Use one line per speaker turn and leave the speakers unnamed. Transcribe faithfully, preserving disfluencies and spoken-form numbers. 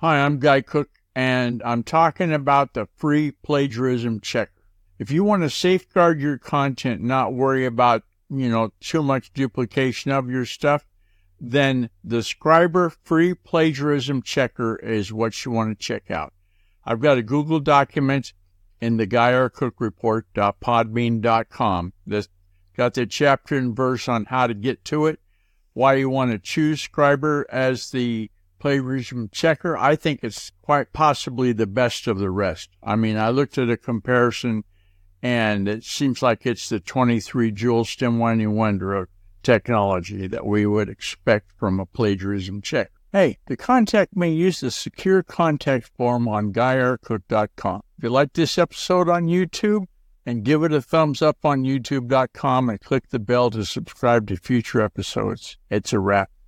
Hi, I'm Guy Cook, and I'm talking about the free plagiarism checker. If you want to safeguard your content, not worry about, you know, too much duplication of your stuff, then the Scriber free plagiarism checker is what you want to check out. I've got a Google document in the guy r cook report dot podbean dot com that's got the chapter and verse on how to get to it, why you want to choose Scriber as the plagiarism checker. I think it's quite possibly the best of the rest. I mean, I looked at a comparison, and it seems like it's the twenty-three joule stem winding wonder of technology that we would expect from a plagiarism check. Hey, to contact me, use the secure contact form on guy r cook dot com. If you like this episode on YouTube, and give it a thumbs up on youtube dot com and click the bell to subscribe to future episodes. It's a wrap.